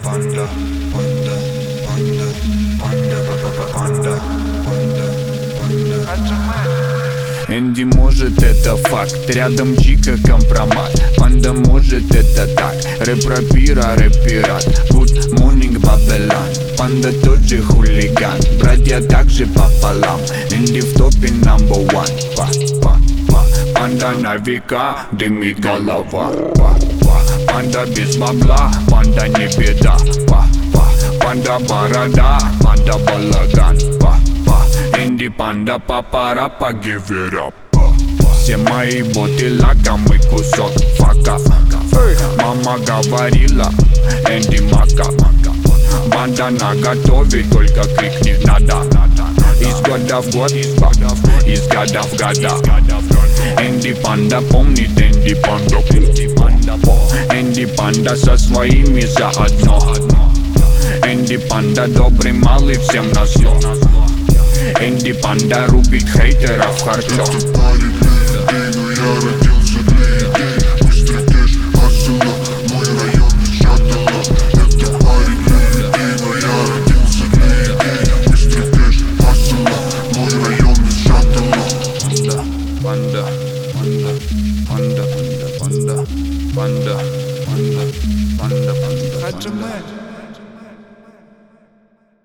Панда, панда, панда, панда, панда, панда, панда. Энди может, это факт. Рядом Чика компромат. Панда может, это так. Рэп-рапира, рэп-пират. Good morning, Babylon. Панда тот же хулиган. Братья также пополам. Энди в топе number one. Панда на века, дымит голова. Панда без бабла, панда не беда. Панда борода, панда балаган. Энди панда папарапа, give it up. Все мои боты лака, мы кусок фака. Мама говорила, Энди мака. Банда наготове, только крикни надо. Из года в год, из года в года. Энди панда помнит, Энди панда. Энди панда со своими заодно. Энди панда добрый малый, всем назло. Энди панда рубит хейтеров хардкор.